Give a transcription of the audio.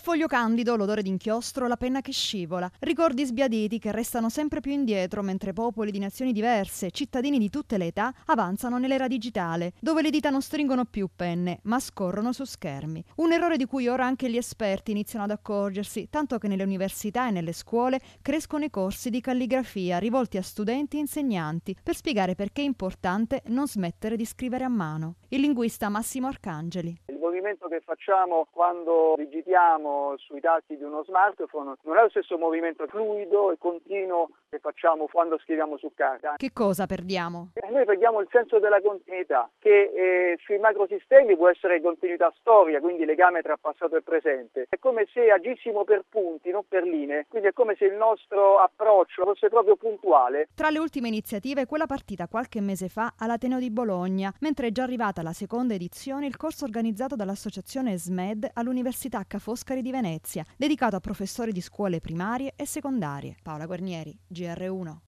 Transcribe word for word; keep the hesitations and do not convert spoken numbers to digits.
foglio candido, l'odore d'inchiostro, la penna che scivola, ricordi sbiaditi che restano sempre più indietro mentre popoli di nazioni diverse, cittadini di tutte le età, avanzano nell'era digitale, dove le dita non stringono più penne, ma scorrono su schermi. Un errore di cui ora anche gli esperti iniziano ad accorgersi, tanto che nelle università e nelle scuole crescono i corsi di calligrafia rivolti a studenti e insegnanti per spiegare perché è importante non smettere di scrivere a mano. Il linguista Massimo Arcangeli. Il movimento che facciamo quando digitiamo sui tasti di uno smartphone non è lo stesso movimento fluido e continuo che facciamo quando scriviamo su carta. Che cosa perdiamo? E noi perdiamo il senso della continuità, che eh, sui macrosistemi può essere continuità storica, quindi legame tra passato e presente. È come se agissimo per punti, non per linee, quindi è come se il nostro approccio fosse proprio puntuale. Tra le ultime iniziative quella partita qualche mese fa all'Ateneo di Bologna, mentre è già arrivata la seconda edizione il corso organizzato dall'associazione S M E D all'Università Ca' Foscari di Venezia, dedicato a professori di scuole primarie e secondarie. Paola Guarnieri, G R uno.